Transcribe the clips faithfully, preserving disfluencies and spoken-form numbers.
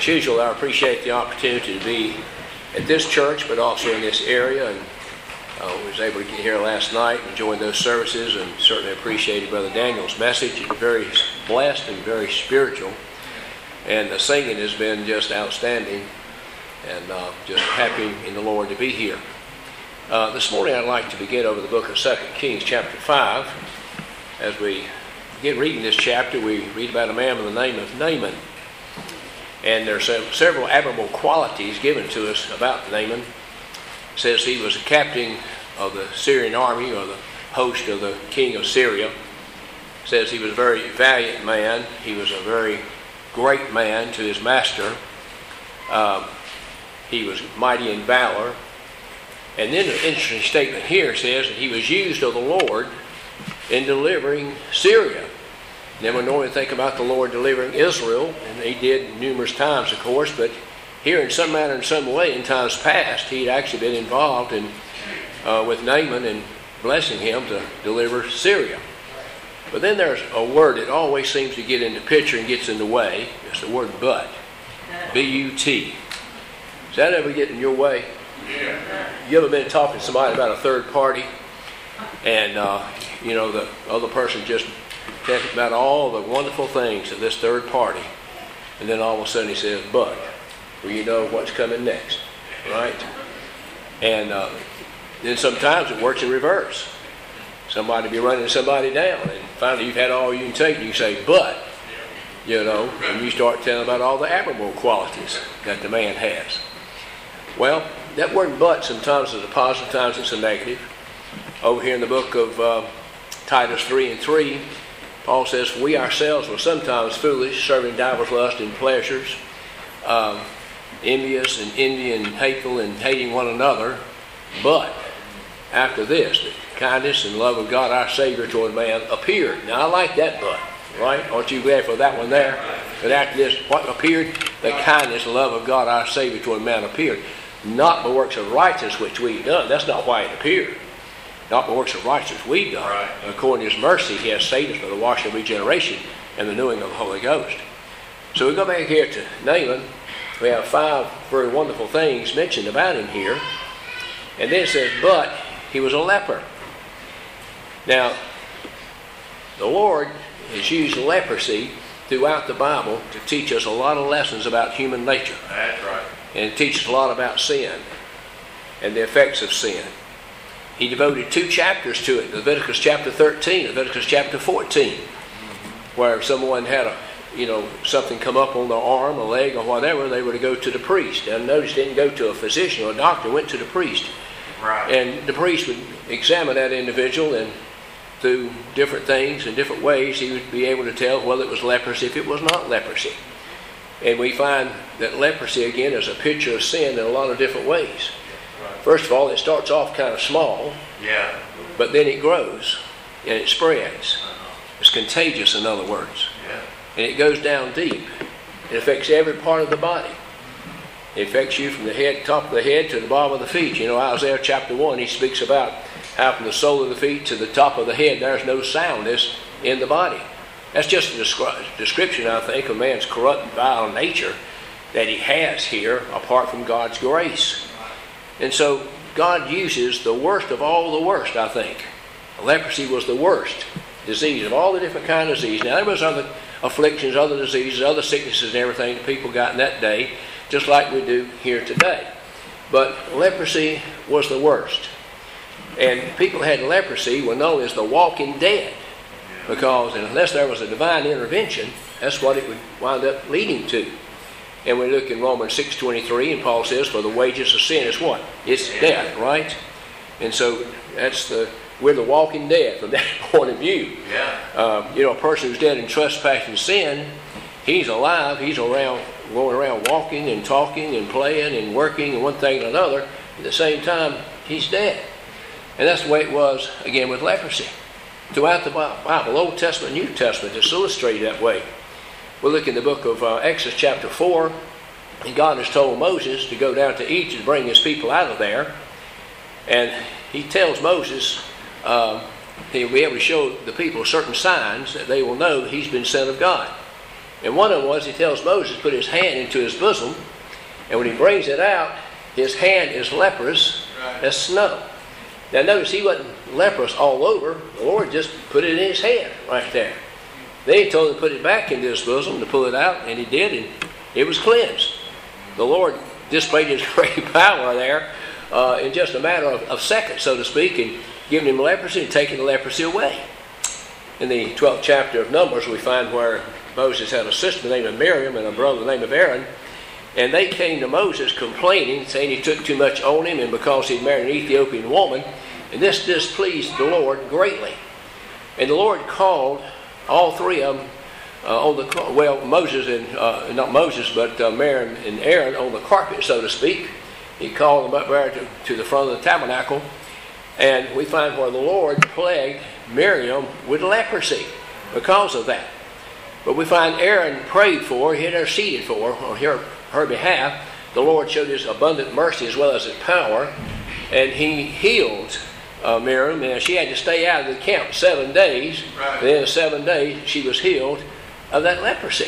As usual, I appreciate the opportunity to be at this church, but also in this area. And I uh, was able to get here last night and join those services, and certainly appreciated Brother Daniel's message. It's very blessed and very spiritual. And the singing has been just outstanding, and uh, just happy in the Lord to be here. Uh, this morning I'd like to begin over the book of Second Kings chapter five. As we begin reading this chapter, we read about a man by the name of Naaman. And there's several admirable qualities given to us about Naaman. It says he was a captain of the Syrian army, or the host of the king of Syria. It says he was a very valiant man. He was a very great man to his master. Um, he was mighty in valor. And then an interesting statement here says that he was used of the Lord in delivering Syria. Then we normally think about the Lord delivering Israel, and he did numerous times, of course, but here in some manner, in some way, in times past, he'd actually been involved in uh, with Naaman and blessing him to deliver Syria. But then there's a word that always seems to get in the picture and gets in the way. It's the word but. B U T. Does that ever get in your way? You ever been talking to somebody about a third party, and uh, you know the other person just tells about all the wonderful things of this third party, and then all of a sudden he says, but, well, you know what's coming next, right? And uh, then sometimes it works in reverse. Somebody be running somebody down, and finally you've had all you can take, and you say, but, you know, and you start telling about all the admirable qualities that the man has. Well, that word but sometimes is a positive, sometimes it's a negative. Over here in the book of uh, Titus three and three, Paul says, we ourselves were sometimes foolish, serving divers lusts and pleasures, um, envious and envy and hateful and hating one another. But after this, the kindness and love of God our Savior toward man appeared. Now I like that but, right? Aren't you glad for that one there? But after this, what appeared? The kindness and love of God our Savior toward man appeared. Not by works of righteousness which we've done. That's not why it appeared. Not by works of righteousness we've done. Right. According to his mercy, he has saved us by the washing of regeneration and the renewing of the Holy Ghost. So we go back here to Naaman. We have five very wonderful things mentioned about him here. And then it says, but he was a leper. Now, the Lord has used leprosy throughout the Bible to teach us a lot of lessons about human nature. That's right. And it teaches a lot about sin and the effects of sin. He devoted two chapters to it, Leviticus chapter thirteen, Leviticus chapter fourteen, where if someone had a, you know, something come up on their arm, a leg, or whatever, they were to go to the priest. And notice they didn't go to a physician or a doctor, went to the priest. Right. And the priest would examine that individual, and through different things and different ways, he would be able to tell whether it was leprosy, if it was not leprosy. And we find that leprosy, again, is a picture of sin in a lot of different ways. First of all, it starts off kind of small, yeah, but then it grows and it spreads. It's contagious, in other words. Yeah. And it goes down deep. It affects every part of the body. It affects you from the head, top of the head to the bottom of the feet. You know, Isaiah chapter one, he speaks about how from the sole of the feet to the top of the head, there's no soundness in the body. That's just a descri- description, I think, of man's corrupt and vile nature that he has here apart from God's grace. And so God uses the worst of all the worst, I think. Leprosy was the worst disease of all the different kinds of disease. Now there was other afflictions, other diseases, other sicknesses and everything that people got in that day, just like we do here today. But leprosy was the worst. And people had leprosy were known as the walking dead. Because unless there was a divine intervention, that's what it would wind up leading to. And we look in Romans six twenty-three, and Paul says, for the wages of sin is what? It's death, right? And so that's the we're the walking dead from that point of view. Yeah. Um, you know, a person who's dead in trespass and sin, he's alive. He's around, going around walking and talking and playing and working and one thing and another. At the same time, he's dead. And that's the way it was, again, with leprosy. Throughout the Bible, Old Testament, New Testament, it's illustrated that way. We'll look in the book of uh, Exodus chapter four, and God has told Moses to go down to Egypt to bring his people out of there. And he tells Moses uh, he'll be able to show the people certain signs that they will know he's been sent of God. And one of them was, he tells Moses to put his hand into his bosom, and when he brings it out, his hand is leprous right. as snow. Now notice he wasn't leprous all over. The Lord just put it in his hand right there. Then he told him to put it back into his bosom to pull it out, and he did, and it was cleansed. The Lord displayed his great power there uh, in just a matter of, of seconds, so to speak, and giving him leprosy and taking the leprosy away. In the twelfth chapter of Numbers, we find where Moses had a sister named Miriam and a brother named Aaron, and they came to Moses complaining, saying he took too much on him, and because he'd married an Ethiopian woman, and this displeased the Lord greatly. And the Lord called all three of them uh, on the well, Moses and uh, not Moses, but uh, Miriam and Aaron on the carpet, so to speak. He called them up there to, to the front of the tabernacle, and we find where the Lord plagued Miriam with leprosy because of that. But we find Aaron prayed for her, he interceded for her on her, her behalf. The Lord showed his abundant mercy as well as his power, and he healed uh, Miriam. And she had to stay out of the camp seven days. Right. And in seven days, she was healed of that leprosy.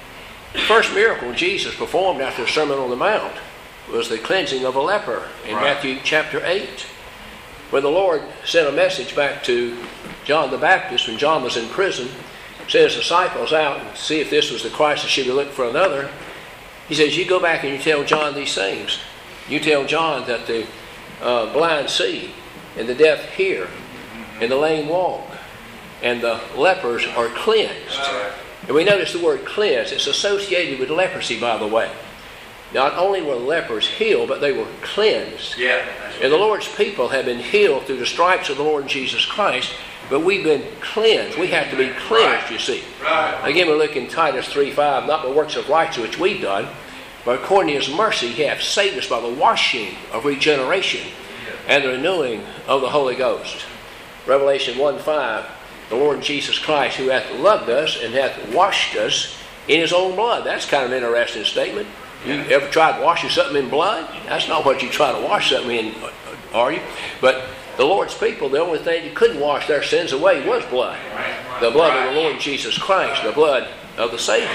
The first miracle Jesus performed after the Sermon on the Mount was the cleansing of a leper in right. Matthew chapter eight. When the Lord sent a message back to John the Baptist when John was in prison, sent his disciples out and see if this was the Christ or should we look for another. He says, you go back and you tell John these things. You tell John that the uh, blind see, and the deaf hear, and the lame walk, and the lepers are cleansed. Right. And we notice the word cleansed. It's associated with leprosy, by the way. Not only were the lepers healed, but they were cleansed. Yeah, and the Lord's people have been healed through the stripes of the Lord Jesus Christ, but we've been cleansed. We have to be cleansed, right. you see. Right. Again, we look in Titus three five, not by works of righteousness which we've done, but according to his mercy, he hath saved us by the washing of regeneration and the renewing of the Holy Ghost. Revelation one five, the Lord Jesus Christ, who hath loved us and hath washed us in his own blood. That's kind of an interesting statement. You ever tried washing something in blood? That's not what you try to wash something in, are you? But the Lord's people, the only thing that couldn't wash their sins away was blood. The blood of the Lord Jesus Christ, the blood of the Savior.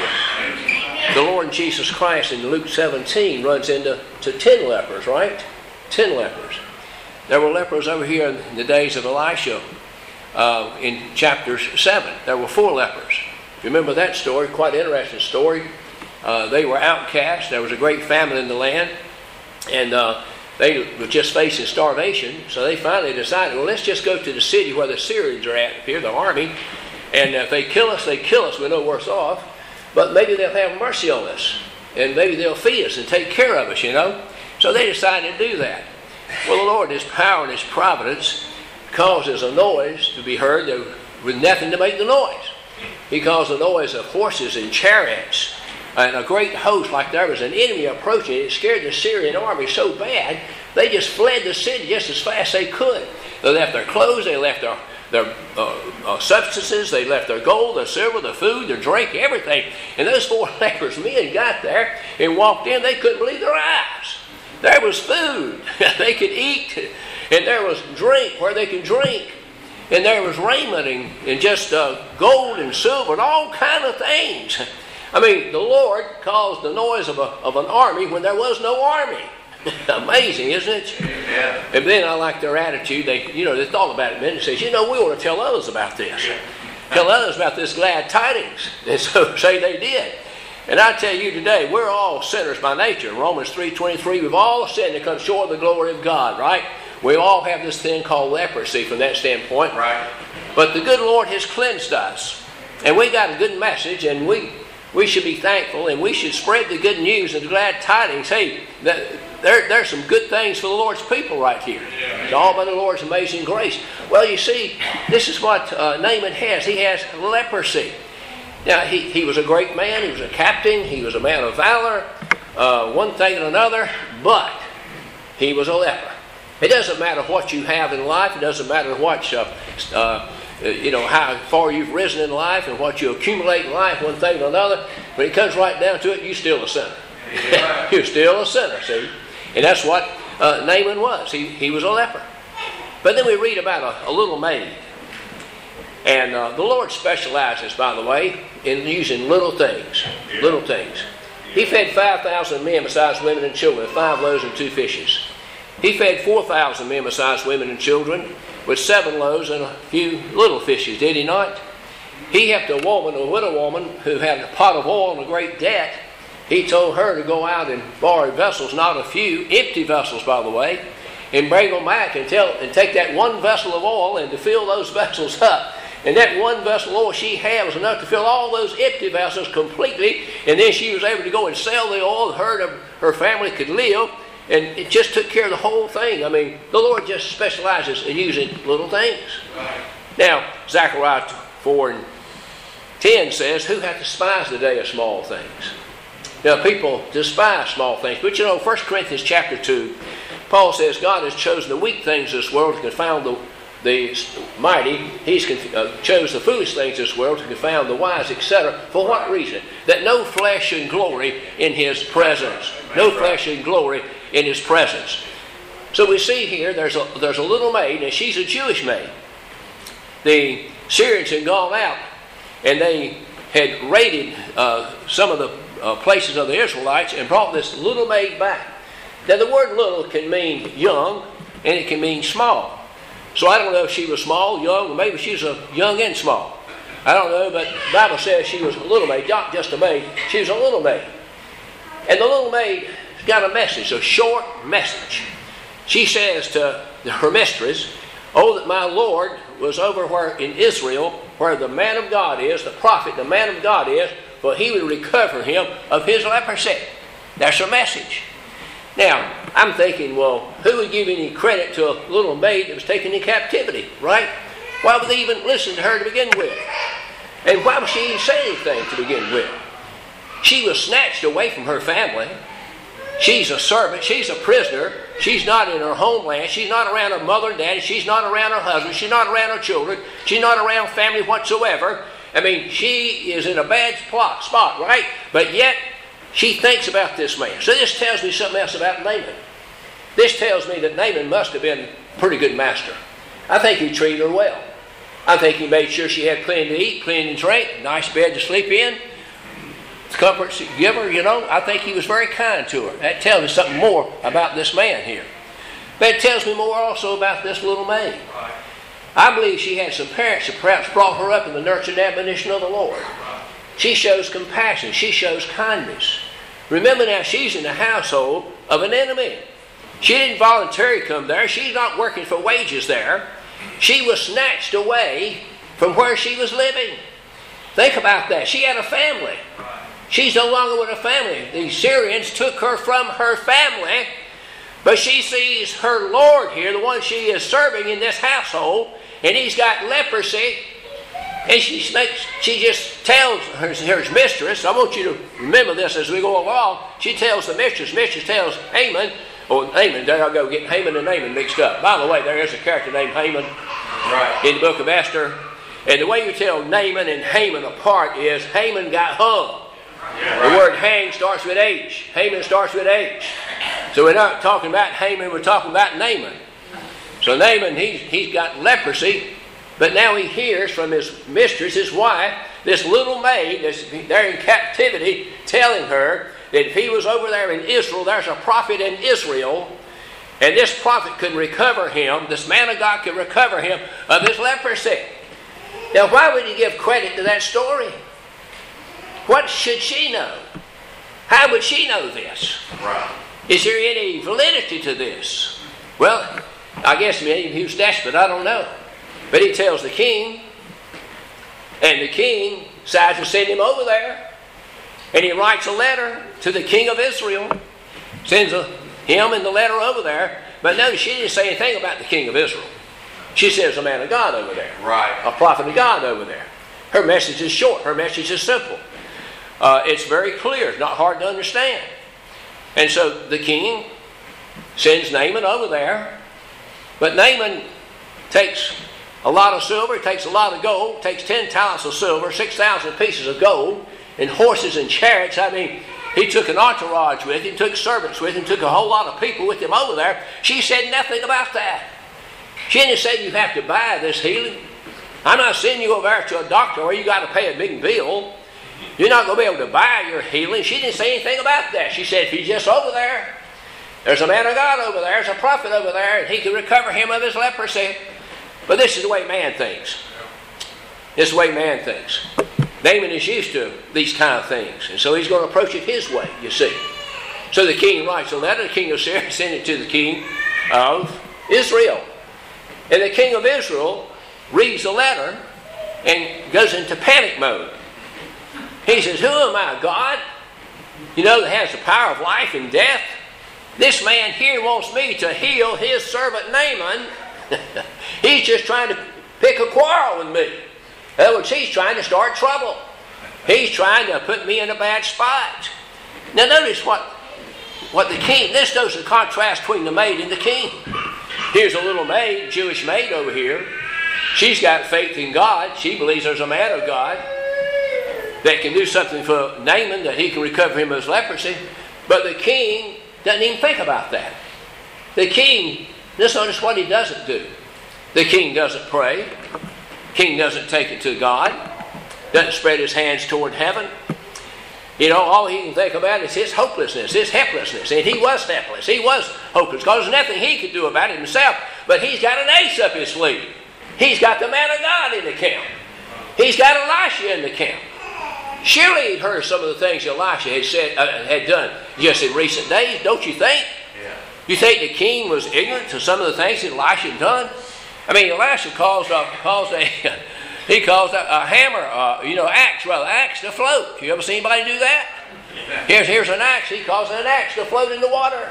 The Lord Jesus Christ in Luke seventeen runs into to ten lepers, right? Ten lepers. There were lepers over here in the days of Elisha uh, in chapter seven. There were four lepers. Remember that story? Quite an interesting story. Uh, they were outcast. There was a great famine in the land, and uh, they were just facing starvation. So they finally decided, well, let's just go to the city where the Syrians are at here, the army, and if they kill us, they kill us. We're no worse off. But maybe they'll have mercy on us, and maybe they'll feed us and take care of us, you know. So they decided to do that. Well, the Lord, his power and his providence, causes a noise to be heard with nothing to make the noise. He caused the noise of horses and chariots, and a great host, like there was an enemy approaching. It scared the Syrian army so bad, they just fled the city just as fast as they could. They left their clothes, they left their, their uh, uh, substances, they left their gold, their silver, their food, their drink, everything. And those four lepers men got there and walked in. They couldn't believe their eyes. There was food they could eat, and there was drink where they could drink, and there was raiment and, and just uh, gold and silver and all kind of things. I mean, the Lord caused the noise of, a, of an army when there was no army. Amazing, isn't it? Yeah. And then I like their attitude. They, you know, they thought about it a minute and says, you know, we ought to tell others about this. Tell others about this glad tidings. And so say they did. And I tell you today, we're all sinners by nature. Romans three twenty-three, we've all sinned and come short of the glory of God, right? We all have this thing called leprosy from that standpoint. Right. But the good Lord has cleansed us. And we got a good message, and we we should be thankful, and we should spread the good news and the glad tidings. Hey, that, there, there's some good things for the Lord's people right here. It's all by the Lord's amazing grace. Well, you see, this is what uh, Naaman has. He has leprosy. Now, he, he was a great man. He was a captain. He was a man of valor, uh, one thing and another, but he was a leper. It doesn't matter what you have in life. It doesn't matter what, uh, uh, you know, how far you've risen in life and what you accumulate in life, one thing or another. When it comes right down to it, you're still a sinner. Yeah. You're still a sinner, see? And that's what uh, Naaman was. He, he was a leper. But then we read about a, a little maid. And uh, the Lord specializes, by the way, in using little things. Little things. He fed five thousand men besides women and children with five loaves and two fishes. He fed four thousand men besides women and children with seven loaves and a few little fishes, did he not? He helped a woman, a widow woman, who had a pot of oil and a great debt. He told her to go out and borrow vessels, not a few, empty vessels, by the way, and bring them back and, tell, and take that one vessel of oil and to fill those vessels up. And that one vessel of oil she had was enough to fill all those empty vessels completely. And then she was able to go and sell the oil. Her and her family could live. And it just took care of the whole thing. I mean, the Lord just specializes in using little things. Now, Zechariah four and ten says, who hath despised the day of small things? Now, people despise small things. But you know, First Corinthians chapter two, Paul says, God has chosen the weak things of this world to confound the the mighty. He's uh, chose the foolish things of this world to confound the wise, et cetera. For what reason? That no flesh should glory in his presence. No flesh should glory in his presence. So we see here there's a, there's a little maid, and she's a Jewish maid. The Syrians had gone out, and they had raided uh, some of the uh, places of the Israelites and brought this little maid back. Now the word little can mean young, and it can mean small. So I don't know if she was small, young, or maybe she was a young and small. I don't know, but the Bible says she was a little maid, not just a maid. She was a little maid. And the little maid got a message, a short message. She says to her mistress, oh, that my Lord was over where in Israel, where the man of God is, the prophet, the man of God is, for he would recover him of his leprosy. That's her message. Now, I'm thinking, well, who would give any credit to a little maid that was taken in captivity, right? Why would they even listen to her to begin with? And why would she even say anything to begin with? She was snatched away from her family. She's a servant. She's a prisoner. She's not in her homeland. She's not around her mother and daddy. She's not around her husband. She's not around her children. She's not around family whatsoever. I mean, she is in a bad spot, right? But yet, she thinks about this man. So this tells me something else about Naaman. This tells me that Naaman must have been a pretty good master. I think he treated her well. I think he made sure she had plenty to eat, plenty to drink, nice bed to sleep in, comforts to give her, you know. I think he was very kind to her. That tells me something more about this man here. But it tells me more also about this little maid. I believe she had some parents that perhaps brought her up in the nurture and admonition of the Lord. She shows compassion. She shows kindness. Remember now, she's in the household of an enemy. She didn't voluntarily come there. She's not working for wages there. She was snatched away from where she was living. Think about that. She had a family. She's no longer with her family. The Syrians took her from her family, but she sees her Lord here, the one she is serving in this household, and he's got leprosy. And she makes, she just tells her, her mistress, I want you to remember this as we go along, she tells the mistress, mistress tells Haman, or Haman, there I go, getting Haman and Naaman mixed up. By the way, there is a character named Haman right. in the book of Esther. And the way you tell Naaman and Haman apart is Haman got hung. Yeah, right. The word hang starts with H. Haman starts with H. So we're not talking about Haman, we're talking about Naaman. So Naaman, he's, he's got leprosy. But now he hears from his mistress, his wife, this little maid that's there in captivity, telling her that if he was over there in Israel, there's a prophet in Israel, and this prophet could recover him, this man of God could recover him of his leprosy. Now, why would he give credit to that story? What should she know? How would she know this? Right. Is there any validity to this? Well, I guess maybe he was desperate, I don't know. But he tells the king, and the king decides to send him over there. And he writes a letter to the king of Israel, sends a, him and the letter over there. But notice she didn't say anything about the king of Israel. She says a man of God over there. Right. A prophet of God over there. Her message is short. Her message is simple. Uh, it's very clear. It's not hard to understand. And so the king sends Naaman over there. But Naaman takes a lot of silver, takes a lot of gold, takes ten talents of silver, six thousand pieces of gold, and horses and chariots. I mean, he took an entourage with him, took servants with him, took a whole lot of people with him over there. She said nothing about that. She didn't say you have to buy this healing. I'm not sending you over there to a doctor where you got to pay a big bill. You're not going to be able to buy your healing. She didn't say anything about that. She said, if he's just over there, there's a man of God over there, there's a prophet over there, and he can recover him of his leprosy. But this is the way man thinks. This is the way man thinks. Naaman is used to these kind of things, and so he's going to approach it his way, you see. So the king writes a letter. The king of Syria sent it to the king of Israel. And the king of Israel reads the letter and goes into panic mode. He says, who am I, God? You know, that has the power of life and death? This man here wants me to heal his servant Naaman. He's just trying to pick a quarrel with me. In other words, he's trying to start trouble. He's trying to put me in a bad spot. Now notice what, what the king, this shows the contrast between the maid and the king. Here's a little maid, Jewish maid over here. She's got faith in God. She believes there's a man of God that can do something for Naaman, that he can recover him of his leprosy. But the king doesn't even think about that. The king, just notice what he doesn't do. The king doesn't pray. The king doesn't take it to God. Doesn't spread his hands toward heaven. You know, all he can think about is his hopelessness, his helplessness. And he was helpless. He was hopeless because there's nothing he could do about it himself. But he's got an ace up his sleeve. He's got the man of God in the camp. He's got Elisha in the camp. Surely he'd heard some of the things Elisha had said, uh, had done just in recent days, don't you think? Yeah. You think the king was ignorant to some of the things that Elisha had done? I mean, Elisha caused a, caused a he caused a, a hammer, uh, you know, axe, rather, axe to float. You ever seen anybody do that? Yeah. Here's, here's an axe. He caused an axe to float in the water.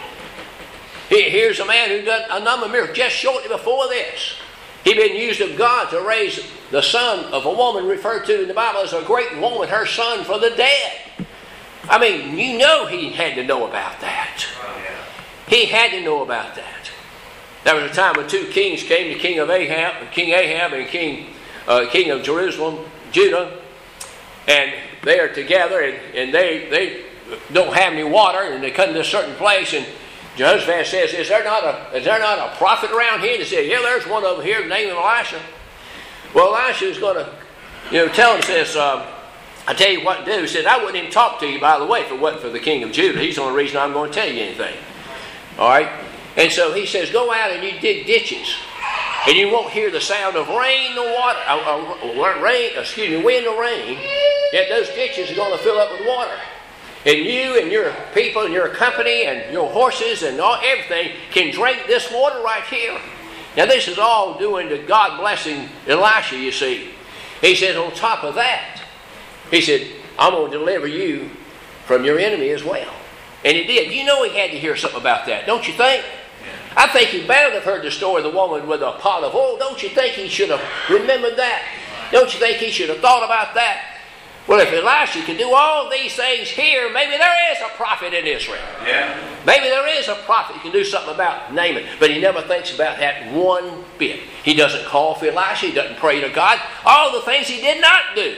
He, here's a man who done a number of miracles just shortly before this. He'd been used of God to raise the son of a woman referred to in the Bible as a great woman, her son for the dead. I mean, you know he had to know about that. He had to know about that. There was a time when two kings came, the king of Ahab, King Ahab and King, uh, king of Jerusalem, Judah, and they are together, and, and they, they don't have any water, and they come to a certain place, and Jehoshaphat says, is there not a is there not a prophet around here? They say, yeah, there's one over here named Elisha. Well, Elisha is going to, you know, tell him, says, um, I tell you what to do. He said, I wouldn't even talk to you, by the way, if it wasn't for the king of Judah. He's the only reason I'm going to tell you anything. All right? And so he says, go out and you dig ditches. And you won't hear the sound of rain or water, uh, uh, rain, excuse me, wind or rain. Yet those ditches are going to fill up with water. And you and your people and your company and your horses and all, everything can drink this water right here. Now this is all doing to God blessing Elisha, you see. He says on top of that, he said, I'm going to deliver you from your enemy as well. And he did. You know he had to hear something about that, don't you think? I think he bound to have heard the story of the woman with a pot of oil. Don't you think he should have remembered that? Don't you think he should have thought about that? Well, if Elisha can do all these things here, maybe there is a prophet in Israel. Yeah. Maybe there is a prophet who can do something about Naaman. But he never thinks about that one bit. He doesn't call for Elisha. He doesn't pray to God. All the things he did not do.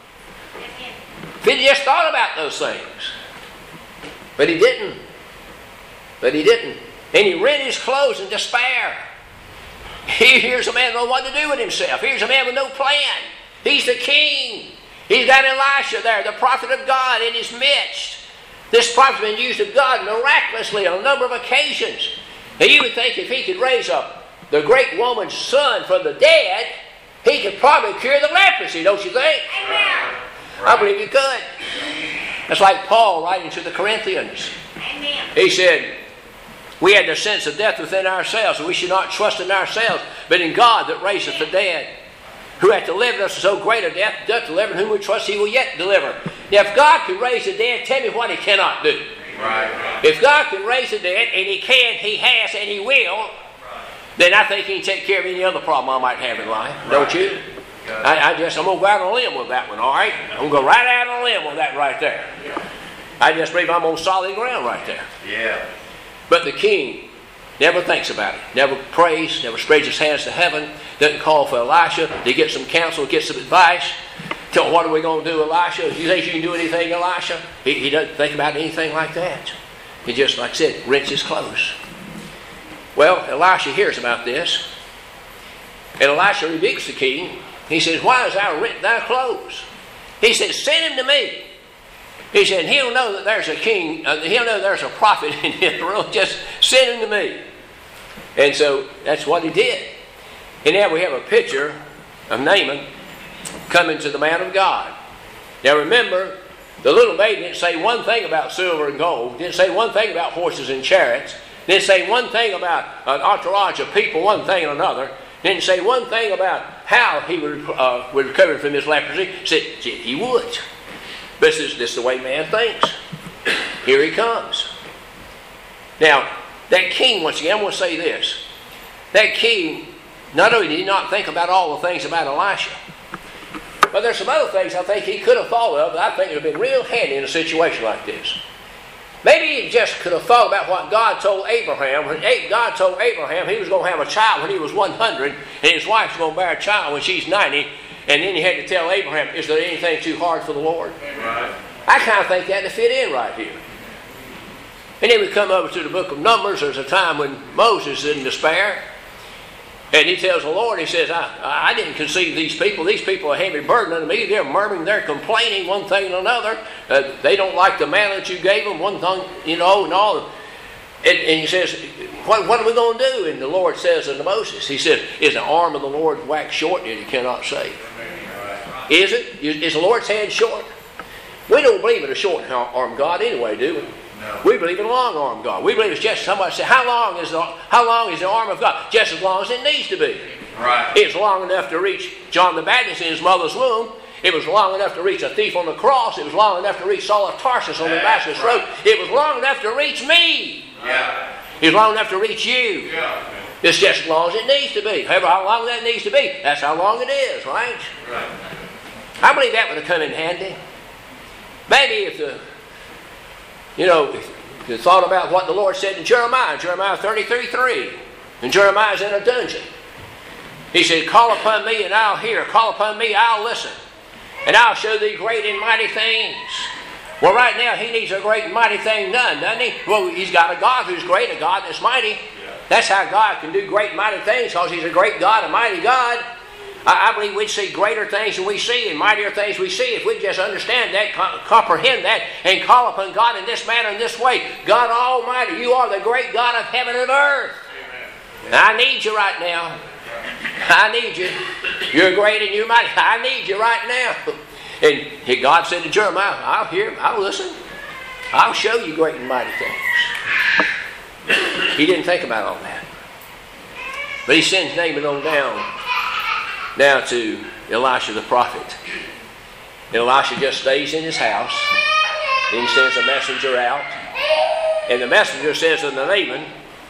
If he just thought about those things. But he didn't. But he didn't. And he rent his clothes in despair. Here's a man who doesn't know what to do with himself. Here's a man with no plan. He's the king. He's got Elisha there, the prophet of God, in his midst. This prophet's been used of God miraculously on a number of occasions. And you would think if he could raise up the great woman's son from the dead, he could probably cure the leprosy, don't you think? Amen. I believe he could. That's like Paul writing to the Corinthians. Amen. He said, we had the sense of death within ourselves, and we should not trust in ourselves, but in God that raiseth the dead. Who hath delivered us from so great a death, doth deliver, whom we trust he will yet deliver. Now, if God can raise the dead, tell me what he cannot do. Right. If God can raise the dead, and he can, he has, and he will, right, then I think he can take care of any other problem I might have in life. Right. Don't you? I, I just, I'm going to go out on a limb with that one, all right? I'm going to go right out on a limb with that right there. Yeah. I just believe I'm on solid ground right there. Yeah. But the king never thinks about it, never prays, never spreads his hands to heaven, doesn't call for Elisha to get some counsel, get some advice. Tell him, what are we going to do, Elisha? You think you can do anything, Elisha? He, he doesn't think about anything like that. He just, like I said, rents his clothes. Well, Elisha hears about this. And Elisha rebukes the king. He says, why hast thou rent thy clothes? He says, send him to me. He said, he'll know that there's a king, uh, he'll know there's a prophet in Israel. Just send him to me. And so that's what he did. And now we have a picture of Naaman coming to the man of God. Now remember, the little maid didn't say one thing about silver and gold, didn't say one thing about horses and chariots, didn't say one thing about an entourage of people, one thing and another, didn't say one thing about how he would, uh, would recover from his leprosy. Said, he would. But this is, this is the way man thinks. Here he comes. Now, that king, once again, I'm going to say this. That king, not only did he not think about all the things about Elisha, but there's some other things I think he could have thought of that I think would have been real handy in a situation like this. Maybe he just could have thought about what God told Abraham. When God told Abraham he was going to have a child when he was one hundred, and his wife's going to bear a child when she's ninety, and then he had to tell Abraham, is there anything too hard for the Lord? Right. I kind of think that to fit in right here. And then we come over to the book of Numbers. There's a time when Moses is in despair. And he tells the Lord, he says, I, I didn't conceive these people. These people are a heavy burden unto me. They're murmuring, they're complaining one thing and another. Uh, they don't like the manna that you gave them, one thing, you know, and all. And, and he says, what, what are we going to do? And the Lord says unto Moses, he says, is the arm of the Lord waxed short that he cannot save? Is it? Is the Lord's hand short? We don't believe in a short-armed God anyway, do we? No. We believe in a long-armed God. We believe it's just somebody said, how long is the how long is the arm of God? Just as long as it needs to be. Right. It's long enough to reach John the Baptist in his mother's womb. It was long enough to reach a thief on the cross. It was long enough to reach Saul of Tarsus on the Damascus road. It was long enough to reach me. Yeah. It was long enough to reach you. Yeah. It's just as long as it needs to be. However how long that needs to be, that's how long it is, right? Right. I believe that would have come in handy. Maybe if the You know, if you thought about what the Lord said to Jeremiah, Jeremiah thirty-three three, and Jeremiah's in a dungeon. He said, call upon me and I'll hear. Call upon me, I'll listen. And I'll show thee great and mighty things. Well, right now, he needs a great and mighty thing done, doesn't he? Well, he's got a God who's great, a God that's mighty. That's how God can do great and mighty things, because he's a great God, a mighty God. I believe we'd see greater things than we see and mightier things we see if we just understand that, comprehend that, and call upon God in this manner, in this way. God Almighty, you are the great God of heaven and earth. Amen. I need you right now. I need you. You're great and you're mighty. I need you right now. And God said to Jeremiah, I'll hear, I'll listen. I'll show you great and mighty things. He didn't think about all that. But he sends Naaman on down now to Elisha the prophet. And Elisha just stays in his house. Then he sends a messenger out. And the messenger says to Naaman,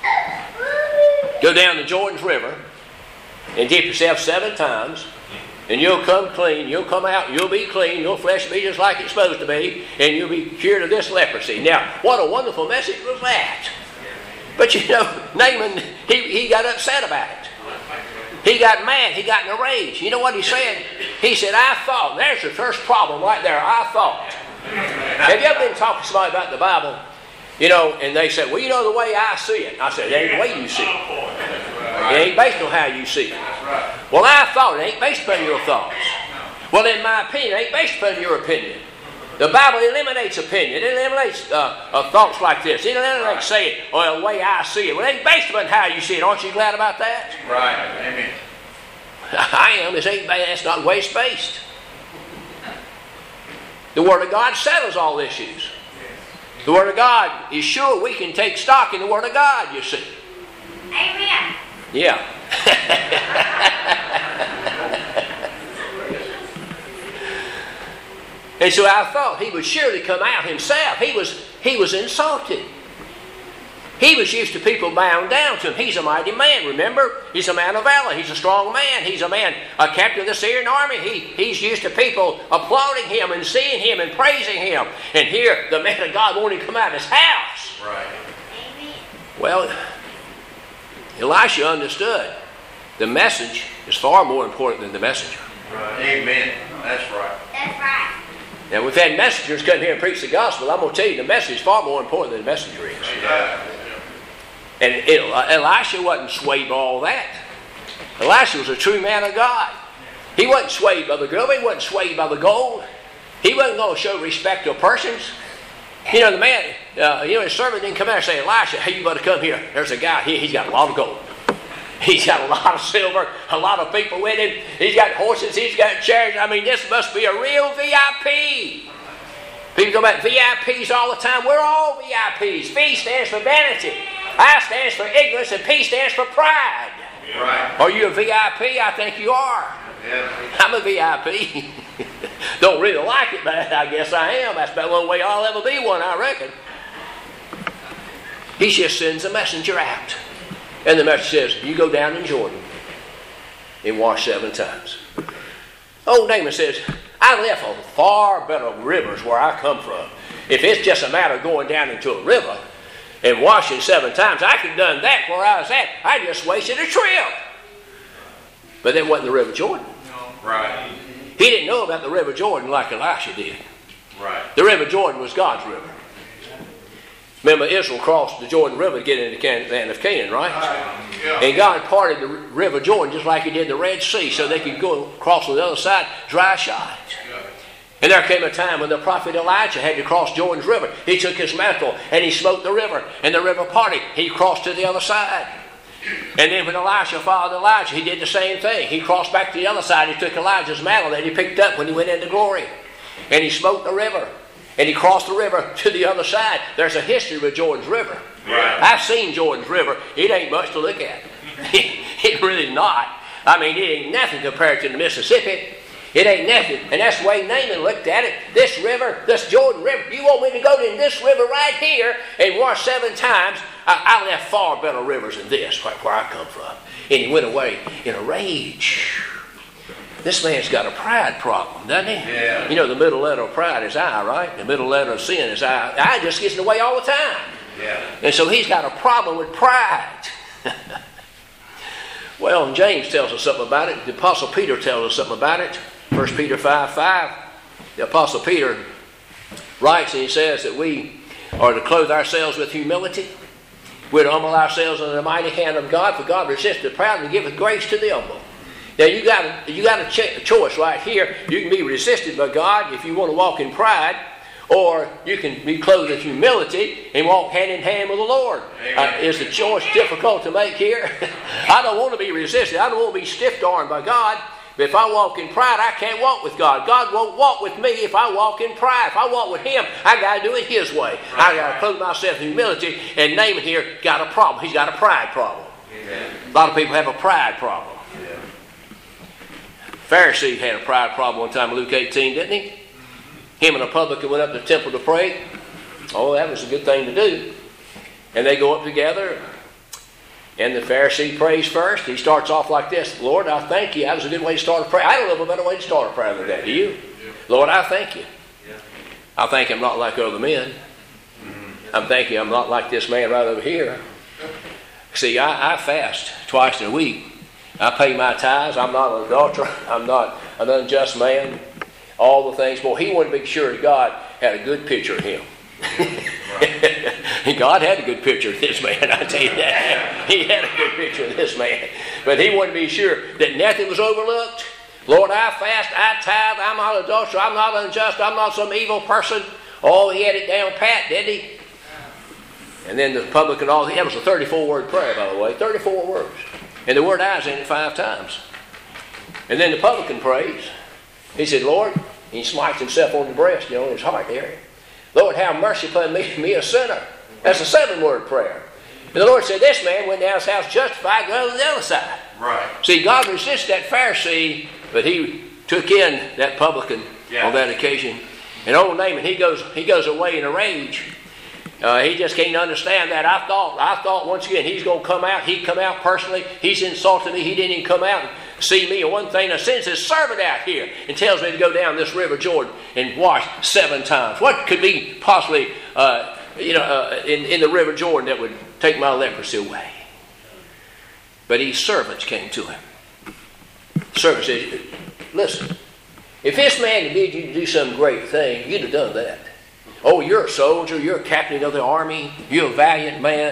go down the Jordan's River and dip yourself seven times, and you'll come clean. You'll come out, you'll be clean. Your flesh will be just like it's supposed to be, and you'll be cured of this leprosy. Now, what a wonderful message was that. But you know, Naaman, he, he got upset about it. He got mad. He got in a rage. You know what he said? He said, I thought. There's the first problem right there. I thought. Have you ever been talking to somebody about the Bible? You know, and they said, well, you know the way I see it. I said, it ain't the way you see it. It ain't based on how you see it. Well, I thought. It ain't based upon your thoughts. Well, in my opinion, it ain't based upon your opinion. The Bible eliminates opinion. It eliminates uh, uh, thoughts like this. It eliminates saying, well, the way I see it. Well, it ain't based upon how you see it. Aren't you glad about that? Right. Amen. I am. This ain't, that's not the way it's based. The Word of God settles all issues. The Word of God is sure. We can take stock in the Word of God, you see. Amen. Yeah. And so I thought he would surely come out himself. He was, he was insulted. He was used to people bowing down to him. He's a mighty man, remember? He's a man of valor. He's a strong man. He's a man, a captain of the Syrian army. He, he's used to people applauding him and seeing him and praising him. And here, the man of God wanted to come out of his house. Right. Well, Elisha understood the message is far more important than the messenger. Right. Amen. That's right. That's right. Now, we've had messengers come here and preach the gospel. I'm going to tell you, the message is far more important than the messenger is. Yeah. And it, Elisha wasn't swayed by all that. Elisha was a true man of God. He wasn't swayed by the girl. He wasn't swayed by the gold. He wasn't going to show respect to persons. You know, the man, uh, you know, his servant didn't come out and say, Elisha, hey, you better come here. There's a guy here. He's got a lot of gold. He's got a lot of silver, a lot of people with him. He's got horses. He's got chariots. I mean, this must be a real V I P. People talk about V I Ps all the time. We're all V I Ps. V stands for vanity. I stands for ignorance, and P stands for pride. Right. Are you a V I P? I think you are. Yeah. I'm a V I P. Don't really like it, but I guess I am. That's about the only way I'll ever be one, I reckon. He just sends a messenger out. And the messenger says, you go down in Jordan and wash seven times. Old Naaman says, I left a far better rivers where I come from. If it's just a matter of going down into a river and washing seven times, I could have done that where I was at. I just wasted a trip. But that wasn't the River Jordan. No. Right. He didn't know about the River Jordan like Elisha did. Right. The River Jordan was God's river. Remember, Israel crossed the Jordan River to get into the land of Canaan, right? Yeah. And God parted the River Jordan just like He did the Red Sea so they could go across on the other side dry shod. Yeah. And there came a time when the prophet Elijah had to cross Jordan's river. He took his mantle and he smote the river, and the river parted. He crossed to the other side. And then when Elisha followed Elijah, he did the same thing. He crossed back to the other side. He took Elijah's mantle that he picked up when he went into glory. And he smote the river. And he crossed the river to the other side. There's a history with Jordan's River. Right. I've seen Jordan's River. It ain't much to look at. It really not. I mean, it ain't nothing compared to the Mississippi. It ain't nothing. And that's the way Naaman looked at it. This river, this Jordan River, you want me to go in this river right here and wash seven times? I, I left far better rivers than this, right where I come from. And he went away in a rage. This man's got a pride problem, doesn't he? Yeah. You know, the middle letter of pride is I, right? The middle letter of sin is I. I just gets in the way all the time. Yeah. And so he's got a problem with pride. Well, James tells us something about it. The Apostle Peter tells us something about it. First Peter five five. The Apostle Peter writes and he says that we are to clothe ourselves with humility. We're to humble ourselves under the mighty hand of God, for God resists the proud and giveth grace to the humble. Now you got a, you got a, ch- a choice right here. You can be resisted by God if you want to walk in pride, or you can be clothed in humility and walk hand in hand with the Lord. Uh, is the choice difficult to make here? I don't want to be resisted. I don't want to be stiff-armed by God. But if I walk in pride, I can't walk with God. God won't walk with me if I walk in pride. If I walk with Him, I got to do it His way. I got to clothe myself in humility. And Naaman here got a problem. He's got a pride problem. Amen. A lot of people have a pride problem. Yeah. Pharisee had a pride problem one time in Luke eighteen, didn't he? Him and a publican went up to the temple to pray. Oh, that was a good thing to do. And they go up together. And the Pharisee prays first. He starts off like this. Lord, I thank you. That was a good way to start a prayer. I don't know of a better way to start a prayer than that. Do you? Yeah. Lord, I thank you. Yeah. I thank I'm not like other men. Mm-hmm. I'm thanking I'm not like this man right over here. See, I, I fast twice in a week. I pay my tithes. I'm not an adulterer. I'm not an unjust man. All the things. Boy, he wanted to make sure God had a good picture of him. God had a good picture of this man, I tell you that. He had a good picture of this man. But he wanted to be sure that nothing was overlooked. Lord, I fast, I tithe, I'm not an adulterer, I'm not unjust, I'm not some evil person. Oh, he had it down pat, didn't he? And then the publican, all that was a thirty-four word prayer, by the way, thirty-four words. And the word I's in it five times. And then the publican prays. He said, Lord, and he smites himself on the breast, you know, in his heart area. Lord, have mercy upon me, me a sinner. That's a seven-word prayer. And the Lord said, this man went down his house justified, go to the other side. Right. See, God resisted that Pharisee, but he took in that publican yeah. on that occasion. And old Naaman, he goes, he goes away in a rage. Uh, he just can't understand that. I thought, I thought once again, he's going to come out. He'd come out personally. He's insulted me. He didn't even come out and see me. And one thing, that sends his servant out here and tells me to go down this River Jordan and wash seven times. What could be possibly, uh, you know, uh, in, in the River Jordan that would take my leprosy away? But his servants came to him. The servant said, listen, if this man had bid you to do some great thing, you'd have done that. Oh, you're a soldier, you're a captain of the army, you're a valiant man,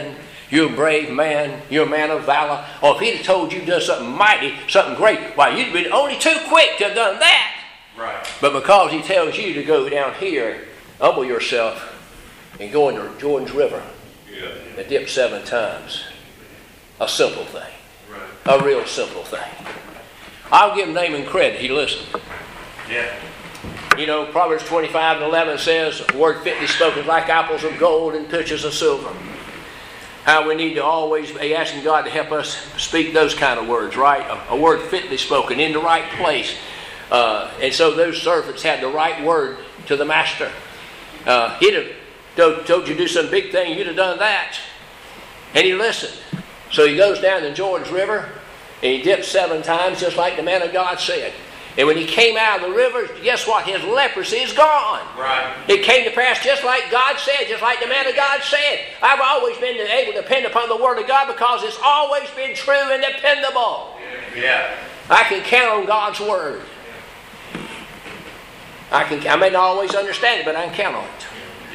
you're a brave man, you're a man of valor. Or if he'd have told you you'd done something mighty, something great, why, you'd been only too quick to have done that. Right. But because he tells you to go down here, humble yourself, and go into Jordan's River Yeah. and dip seven times. A simple thing. Right. A real simple thing. I'll give Naaman credit. He listened. Yeah. You know, Proverbs twenty-five and eleven says, a word fitly spoken like apples of gold and pitchers of silver. How we need to always be asking God to help us speak those kind of words, right? A, a word fitly spoken in the right place. Uh, and so those servants had the right word to the master. Uh, he'd have told, told you to do some big thing, you'd have done that. And he listened. So he goes down the Jordan's River, and he dipped seven times, just like the man of God said. And when he came out of the river, guess what? His leprosy is gone. Right. It came to pass just like God said, just like the man of God said. I've always been able to depend upon the Word of God because it's always been true and dependable. Yeah. I can count on God's Word. I can. I may not always understand it, but I can count on it.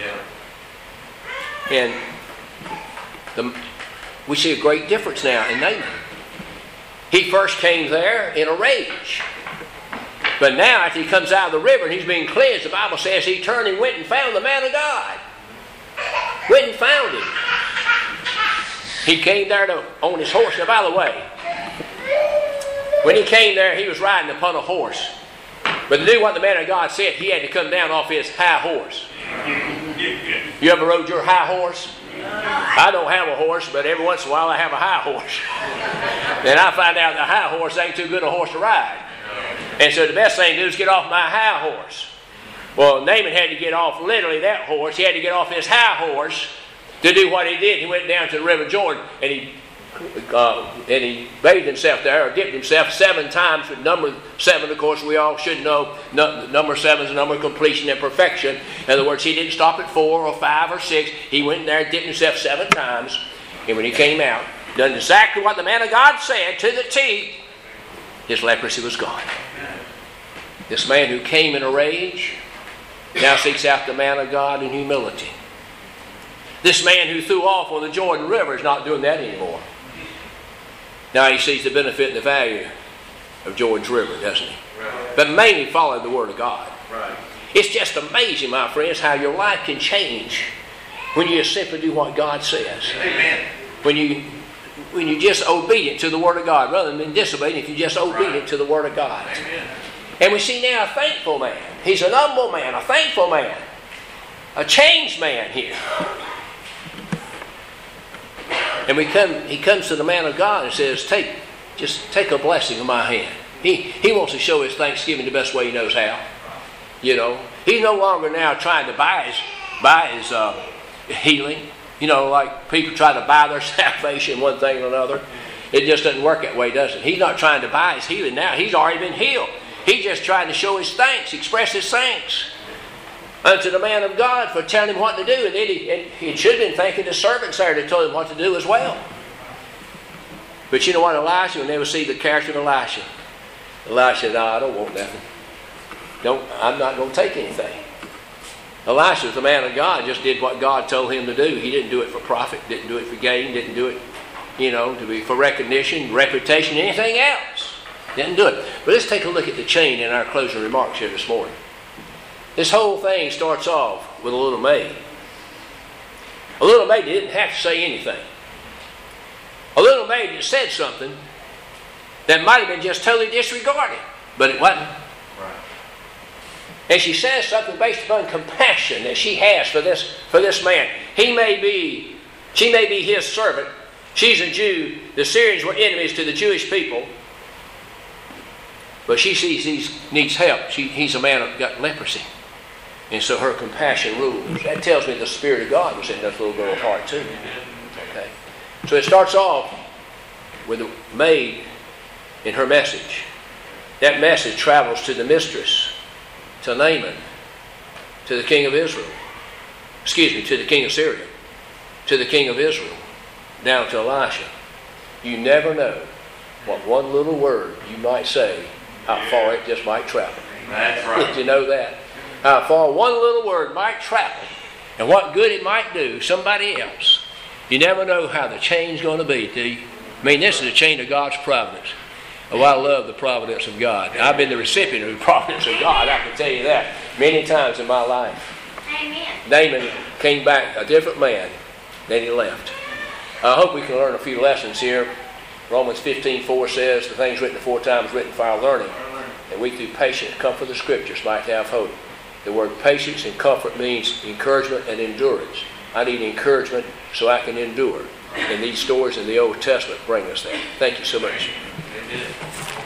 Yeah. And the, we see a great difference now in Naaman. He first came there in a rage. But now after he comes out of the river and he's being cleansed, the Bible says he turned and went and found the man of God. Went and found him. He came there to, on his horse. Now, by the way, when he came there, he was riding upon a horse. But to do what the man of God said, he had to come down off his high horse. You ever rode your high horse? I don't have a horse, but every once in a while I have a high horse. And I find out the high horse ain't too good a horse to ride. And so the best thing to do is get off my high horse. Well, Naaman had to get off literally that horse. He had to get off his high horse to do what he did. He went down to the River Jordan and he uh, and he bathed himself there, or dipped himself seven times. With number seven, of course, we all should know. No, number seven is the number of completion and perfection. In other words, he didn't stop at four or five or six. He went in there and dipped himself seven times. And when he came out, done exactly what the man of God said to the T, his leprosy was gone. This man who came in a rage now seeks out the man of God in humility. This man who threw off on the Jordan River is not doing that anymore. Now he sees the benefit and the value of Jordan's River, doesn't he? Right. But mainly followed the Word of God. Right. It's just amazing, my friends, how your life can change when you simply do what God says. Amen. When you when you're just obedient to the Word of God, rather than disobedient, if you're just obedient Right. to the Word of God. Amen. And we see now a thankful man. He's an humble man, a thankful man, a changed man here. And we come, he comes to the man of God and says, "Take, just take a blessing in my hand." He he wants to show his thanksgiving the best way he knows how. You know, he's no longer now trying to buy his buy his uh, healing. You know, like people try to buy their salvation, one thing or another. It just doesn't work that way, does it? He's not trying to buy his healing now. He's already been healed. He's just trying to show his thanks, express his thanks unto the man of God for telling him what to do. And then he, and he should have been thanking the servants there that told him what to do as well. But you know what, Elisha will never see the character of Elisha. Elisha said, "No, I don't want nothing. Don't, I'm not going to take anything." Elisha was the man of God, just did what God told him to do. He didn't do it for profit, didn't do it for gain, didn't do it, you know, to be for recognition, reputation, anything else. Didn't do it. But let's take a look at the chain in our closing remarks here this morning. This whole thing starts off with a little maid. A little maid didn't have to say anything. A little maid that said something that might have been just totally disregarded, but it wasn't. Right. And she says something based upon compassion that she has for this for this man. He may be, she may be his servant. She's a Jew. The Syrians were enemies to the Jewish people. But she sees he needs help. She, he's a man who's got leprosy. And so her compassion rules. That tells me the Spirit of God was in that little girl's heart too. Okay. So it starts off with the maid in her message. That message travels to the mistress, to Naaman, to the king of Israel. Excuse me, to the king of Syria, to the king of Israel, down to Elisha. You never know what one little word you might say, how far it just might travel. That's right. Did you know that? How far one little word might travel and what good it might do somebody else. You never know how the chain's going to be, do you? I mean, this is a chain of God's providence. Oh, I love the providence of God. I've been the recipient of the providence of God, I can tell you that, many times in my life. Amen. Naaman came back a different man than he left. I hope we can learn a few lessons here. Romans fifteen four says, the things written four times written for our learning, and we through patience comfort of the Scriptures might have hope. The word patience and comfort means encouragement and endurance. I need encouragement so I can endure. And these stories in the Old Testament bring us that. Thank you so much. Amen.